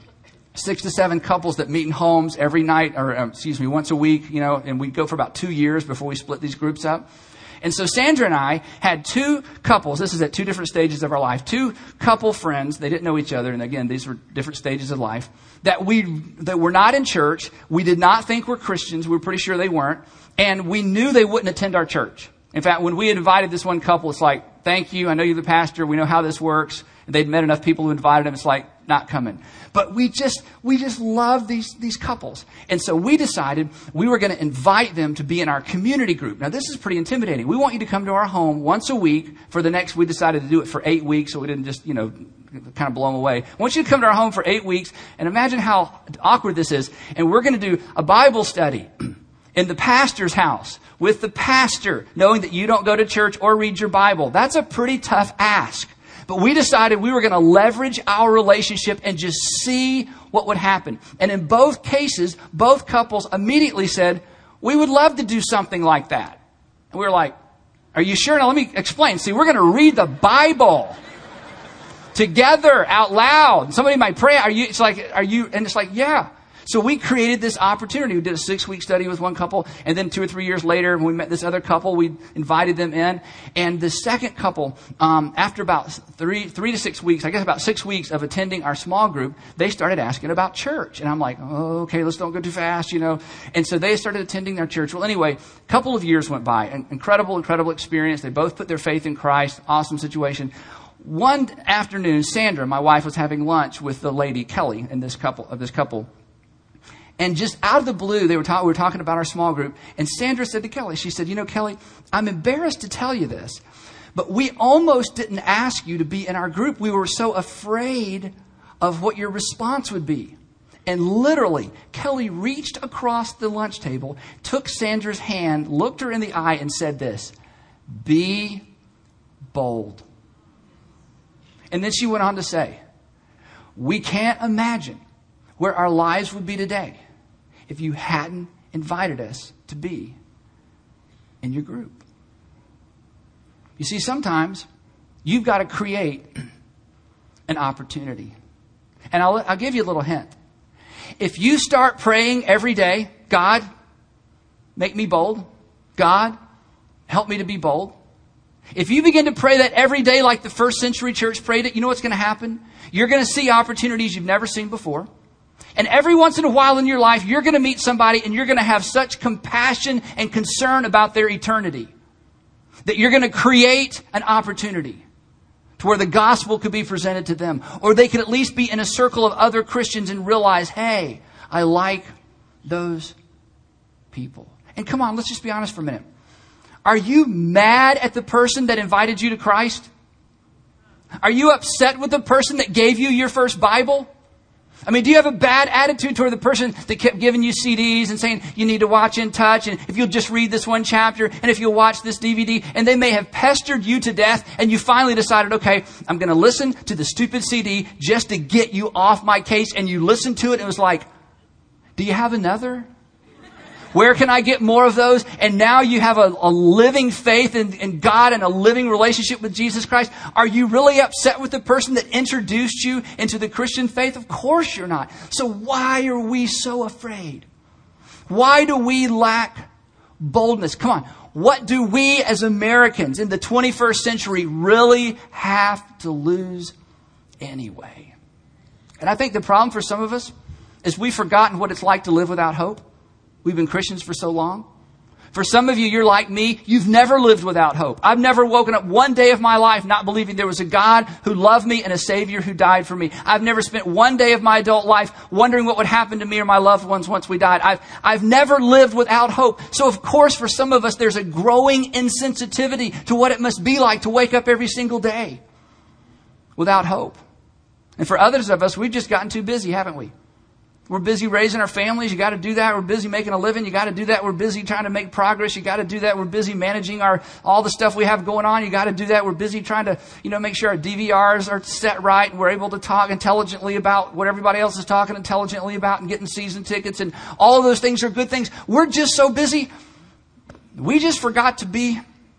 6 to 7 couples that meet in homes every night, once a week, and we go for about 2 years before we split these groups up. And so Sandra and I had 2 couples. This is at 2 different stages of our life. 2 couple friends. They didn't know each other. And again, these were different stages of life that were not in church. We did not think were Christians. We were pretty sure they weren't. And we knew they wouldn't attend our church. In fact, when we invited this one couple, it's like, thank you. I know you're the pastor. We know how this works. And they'd met enough people who invited them. It's like, not coming. But we just love these couples. And so we decided we were going to invite them to be in our community group. Now, this is pretty intimidating. We want you to come to our home once a week we decided to do it for 8 weeks so we didn't just, kind of blow them away. I want you to come to our home for 8 weeks and imagine how awkward this is. And we're going to do a Bible study in the pastor's house with the pastor, knowing that you don't go to church or read your Bible. That's a pretty tough ask. But we decided we were going to leverage our relationship and just see what would happen. And in both cases, both couples immediately said, we would love to do something like that. And we were like, are you sure? Now let me explain. See, we're going to read the Bible together out loud. Somebody might pray. Are you? And it's like, yeah. So we created this opportunity. We did a 6-week study with one couple. And then 2 or 3 years later, when we met this other couple, we invited them in. And the second couple, after about 3 to 6 weeks, I guess about 6 weeks of attending our small group, they started asking about church. And I'm like, oh, okay, let's don't go too fast, And so they started attending their church. Well, anyway, a couple of years went by. An incredible experience. They both put their faith in Christ. Awesome situation. One afternoon, Sandra, my wife, was having lunch with the lady, Kelly, and this couple. And just out of the blue, we were talking about our small group. And Sandra said to Kelly, she said, Kelly, I'm embarrassed to tell you this, but we almost didn't ask you to be in our group. We were so afraid of what your response would be. And literally, Kelly reached across the lunch table, took Sandra's hand, looked her in the eye, and said this, be bold. And then she went on to say, we can't imagine where our lives would be today if you hadn't invited us to be in your group. You see, sometimes you've got to create an opportunity. And I'll give you a little hint. If you start praying every day, God, make me bold. God, help me to be bold. If you begin to pray that every day like the first century church prayed it, you know what's going to happen? You're going to see opportunities you've never seen before. And every once in a while in your life, you're going to meet somebody and you're going to have such compassion and concern about their eternity that you're going to create an opportunity to where the gospel could be presented to them. Or they could at least be in a circle of other Christians and realize, hey, I like those people. And come on, let's just be honest for a minute. Are you mad at the person that invited you to Christ? Are you upset with the person that gave you your first Bible? I mean, do you have a bad attitude toward the person that kept giving you CDs and saying you need to watch In Touch, and if you'll just read this one chapter, and if you'll watch this DVD, and they may have pestered you to death, and you finally decided, okay, I'm going to listen to the stupid CD just to get you off my case, and you listened to it, and it was like, do you have another? Where can I get more of those? And now you have a living faith in God and a living relationship with Jesus Christ. Are you really upset with the person that introduced you into the Christian faith? Of course you're not. So why are we so afraid? Why do we lack boldness? Come on. What do we as Americans in the 21st century really have to lose anyway? And I think the problem for some of us is we've forgotten what it's like to live without hope. We've been Christians for so long. For some of you, you're like me. You've never lived without hope. I've never woken up one day of my life not believing there was a God who loved me and a Savior who died for me. I've never spent one day of my adult life wondering what would happen to me or my loved ones once we died. I've never lived without hope. So of course, for some of us, there's a growing insensitivity to what it must be like to wake up every single day without hope. And for others of us, we've just gotten too busy, haven't we? We're busy raising our families. You got to do that. We're busy making a living. You got to do that. We're busy trying to make progress. You got to do that. We're busy managing all the stuff we have going on. You got to do that. We're busy trying to, make sure our DVRs are set right and we're able to talk intelligently about what everybody else is talking intelligently about and getting season tickets, and all of those things are good things. We're just so busy. We just forgot to be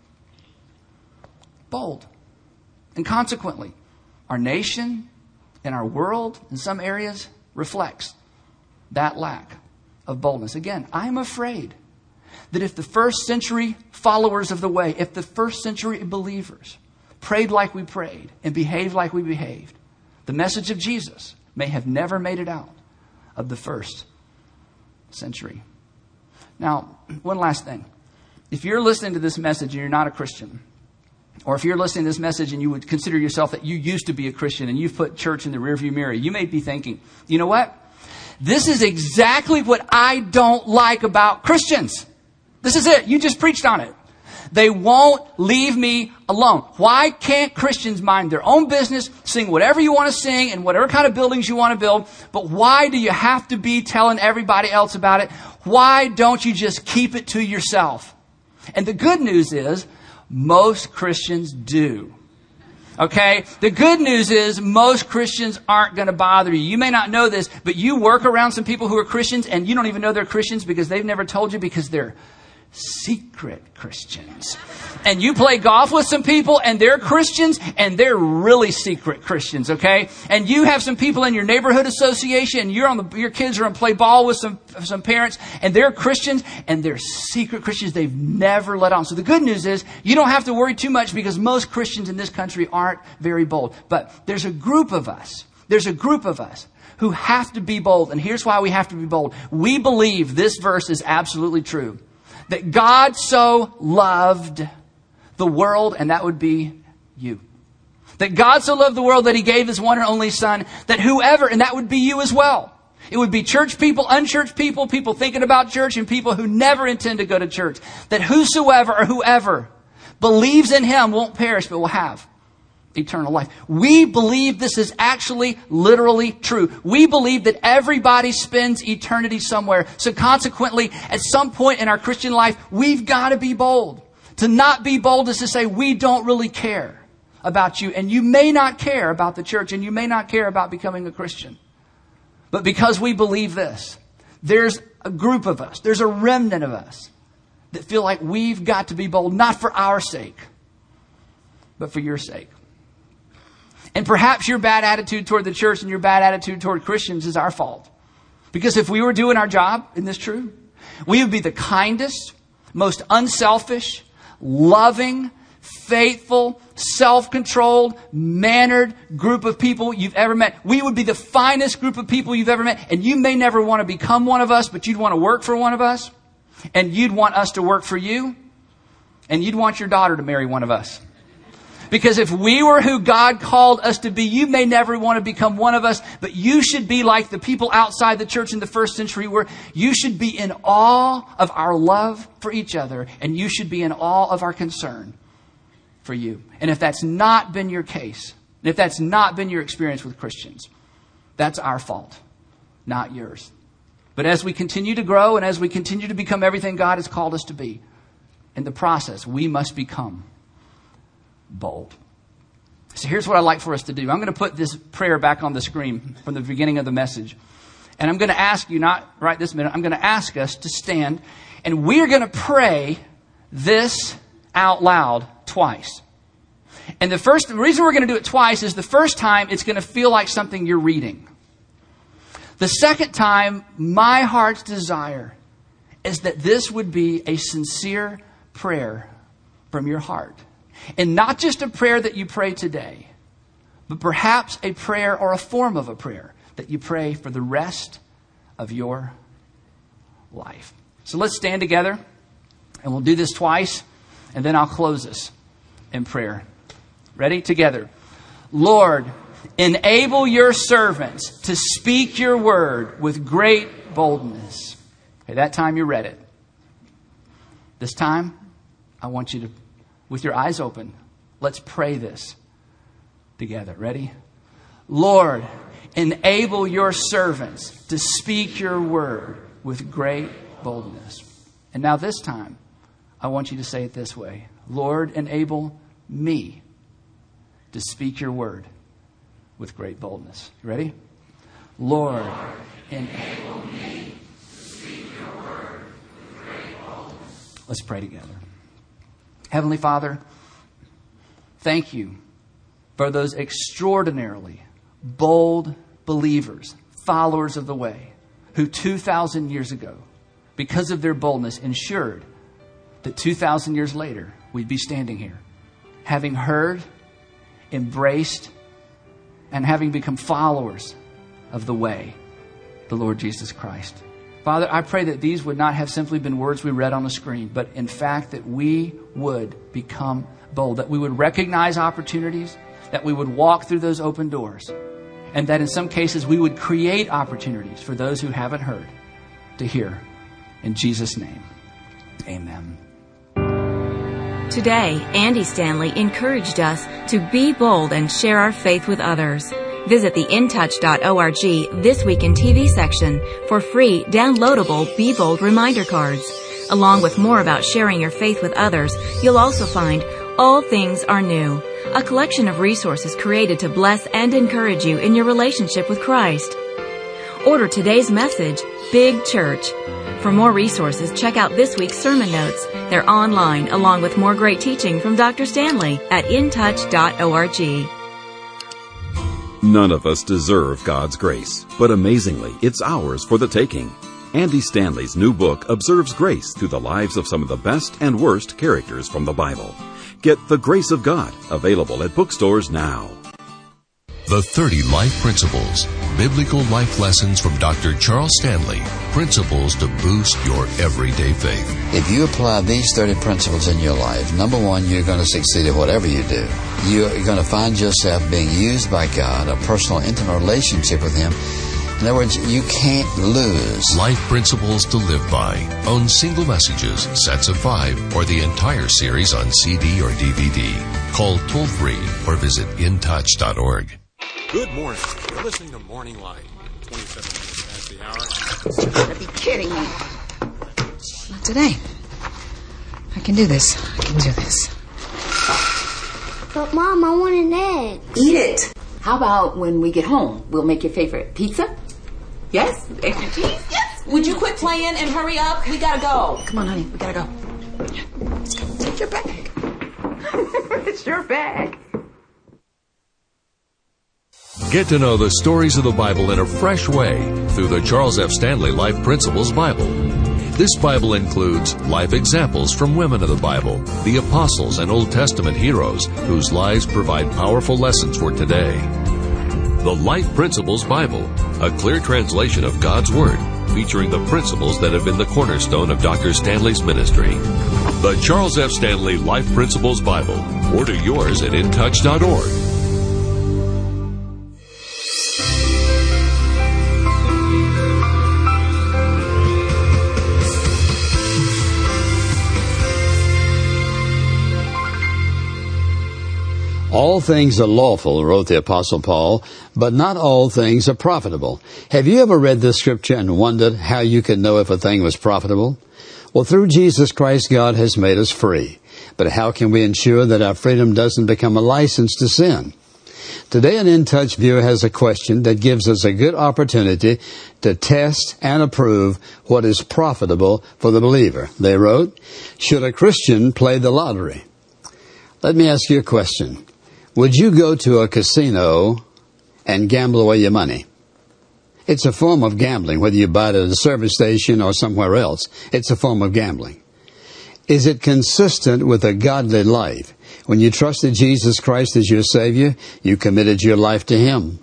bold. And consequently, our nation and our world in some areas reflects that lack of boldness. Again, I'm afraid that if the first century followers of the way, if the first century believers prayed like we prayed and behaved like we behaved, the message of Jesus may have never made it out of the first century. Now, one last thing. If you're listening to this message and you're not a Christian, or if you're listening to this message and you would consider yourself that you used to be a Christian and you've put church in the rearview mirror, you may be thinking, you know what? This is exactly what I don't like about Christians. This is it. You just preached on it. They won't leave me alone. Why can't Christians mind their own business, sing whatever you want to sing in whatever kind of buildings you want to build? But why do you have to be telling everybody else about it? Why don't you just keep it to yourself? And the good news is most Christians do. Okay? The good news is most Christians aren't going to bother you. You may not know this, but you work around some people who are Christians and you don't even know they're Christians because they've never told you, because they're secret Christians. And you play golf with some people and they're Christians and they're really secret Christians, okay? And you have some people in your neighborhood association and your kids are on play ball with some parents and they're Christians and they're secret Christians. They've never let on. So the good news is you don't have to worry too much because most Christians in this country aren't very bold. But there's a group of us who have to be bold. And here's why we have to be bold. We believe this verse is absolutely true. That God so loved the world, and that would be you. That God so loved the world that He gave His one and only Son, that whoever, and that would be you as well. It would be church people, unchurched people, people thinking about church, and people who never intend to go to church. That whosoever or whoever believes in Him won't perish, but will have eternal life. We believe this is actually literally true. We believe that everybody spends eternity somewhere. So consequently, at some point in our Christian life, we've got to be bold. To not be bold is to say we don't really care about you. And you may not care about the church and you may not care about becoming a Christian. But because we believe this, there's a group of us, there's a remnant of us that feel like we've got to be bold, not for our sake, but for your sake. And perhaps your bad attitude toward the church and your bad attitude toward Christians is our fault. Because if we were doing our job, isn't this true? We would be the kindest, most unselfish, loving, faithful, self-controlled, mannered group of people you've ever met. We would be the finest group of people you've ever met. And you may never want to become one of us, but you'd want to work for one of us. And you'd want us to work for you. And you'd want your daughter to marry one of us. Because if we were who God called us to be, you may never want to become one of us, but you should be like the people outside the church in the first century were. You should be in awe of our love for each other, and you should be in awe of our concern for you. And if that's not been your case, and if that's not been your experience with Christians, that's our fault. not yours. But as we continue to grow and as we continue to become everything God has called us to be, in the process, we must become bold. So here's what I'd like for us to do. I'm going to put this prayer back on the screen from the beginning of the message. And I'm going to ask you, not right this minute, I'm going to ask us to stand. And we're going to pray this out loud twice. And the reason we're going to do it twice is the first time it's going to feel like something you're reading. The second time, my heart's desire is that this would be a sincere prayer from your heart. And not just a prayer that you pray today, but perhaps a prayer or a form of a prayer that you pray for the rest of your life. So let's stand together and we'll do this twice and then I'll close us in prayer. Ready? Together. Lord, enable your servants to speak your word with great boldness. Okay, that time you read it. This time, I want you to, with your eyes open, let's pray this together. Ready? Lord, enable your servants to speak your word with great boldness. And now this time, I want you to say it this way. Lord, enable me to speak your word with great boldness. You ready? Lord, enable me to speak your word with great boldness. Let's pray together. Heavenly Father, thank you for those extraordinarily bold believers, followers of the way, who 2,000 years ago, because of their boldness, ensured that 2,000 years later, we'd be standing here, having heard, embraced, and having become followers of the way, the Lord Jesus Christ. Father, I pray that these would not have simply been words we read on the screen, but in fact that we would become bold, that we would recognize opportunities, that we would walk through those open doors, and that in some cases we would create opportunities for those who haven't heard to hear. In Jesus' name, amen. Today, Andy Stanley encouraged us to be bold and share our faith with others. Visit the intouch.org This Week in TV section for free downloadable Be Bold reminder cards. Along with more about sharing your faith with others, you'll also find All Things Are New, a collection of resources created to bless and encourage you in your relationship with Christ. Order today's message, Big Church. For more resources, check out this week's sermon notes. They're online, along with more great teaching from Dr. Stanley at intouch.org. None of us deserve God's grace, but amazingly, it's ours for the taking. Andy Stanley's new book observes grace through the lives of some of the best and worst characters from the Bible. Get The Grace of God, available at bookstores now. The 30 Life Principles, Biblical Life Lessons from Dr. Charles Stanley, Principles to Boost Your Everyday Faith. If you apply these 30 principles in your life, number one, you're going to succeed at whatever you do. You're going to find yourself being used by God, a personal, intimate relationship with Him. In other words, you can't lose. Life Principles to Live By. Own single messages, sets of 5, or the entire series on CD or DVD. Call toll-free or visit intouch.org. Good morning. You're listening to Morning Light. 27 minutes past the hour. You gotta be kidding me. Not today. I can do this. But Mom, I want an egg. Eat it. How about when we get home, we'll make your favorite pizza? Yes? Extra cheese? Yes. Would you quit playing and hurry up? We gotta go. Come on, honey. We gotta go. Let's go. Take your bag. It's your bag. Get to know the stories of the Bible in a fresh way through the Charles F. Stanley Life Principles Bible. This Bible includes life examples from women of the Bible, the apostles and Old Testament heroes whose lives provide powerful lessons for today. The Life Principles Bible, a clear translation of God's Word, featuring the principles that have been the cornerstone of Dr. Stanley's ministry. The Charles F. Stanley Life Principles Bible. Order yours at intouch.org. All All things are lawful, wrote the Apostle Paul, but not all things are profitable. Have you ever read this scripture and wondered how you could know if a thing was profitable? Well, through Jesus Christ, God has made us free. But how can we ensure that our freedom doesn't become a license to sin? Today, an In Touch viewer has a question that gives us a good opportunity to test and approve what is profitable for the believer. They wrote, should a Christian play the lottery? Let me ask you a question. Would you go to a casino and gamble away your money? It's a form of gambling, whether you buy it at a service station or somewhere else. It's a form of gambling. Is it consistent with a godly life? When you trusted Jesus Christ as your Savior, you committed your life to Him.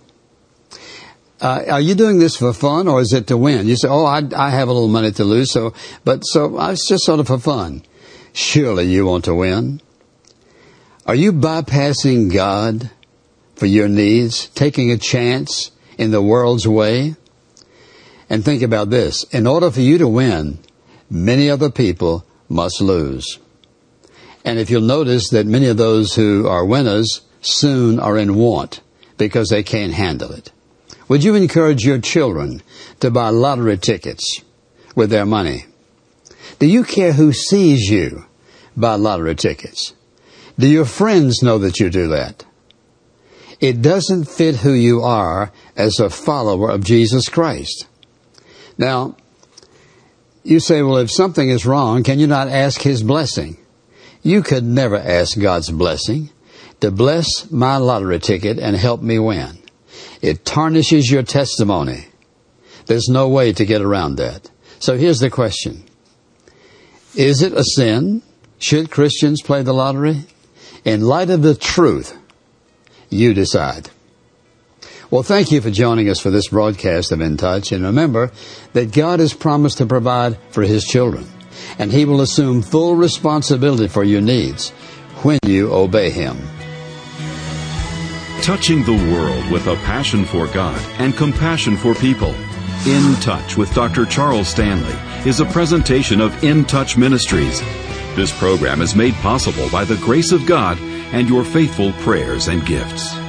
Are you doing this for fun, or is it to win? You say, I have a little money to lose, so it's just sort of for fun. Surely you want to win. Are you bypassing God for your needs, taking a chance in the world's way? And think about this. In order for you to win, many other people must lose. And if you'll notice that many of those who are winners soon are in want because they can't handle it. Would you encourage your children to buy lottery tickets with their money? Do you care who sees you buy lottery tickets? Do your friends know that you do that? It doesn't fit who you are as a follower of Jesus Christ. Now, you say, well, if something is wrong, can you not ask His blessing? You could never ask God's blessing to bless my lottery ticket and help me win. It tarnishes your testimony. There's no way to get around that. So here's the question. Is it a sin? Should Christians play the lottery? In light of the truth, you decide. Well, thank you for joining us for this broadcast of In Touch. And remember that God has promised to provide for His children. And He will assume full responsibility for your needs when you obey Him. Touching the world with a passion for God and compassion for people. In Touch with Dr. Charles Stanley is a presentation of In Touch Ministries. This program is made possible by the grace of God and your faithful prayers and gifts.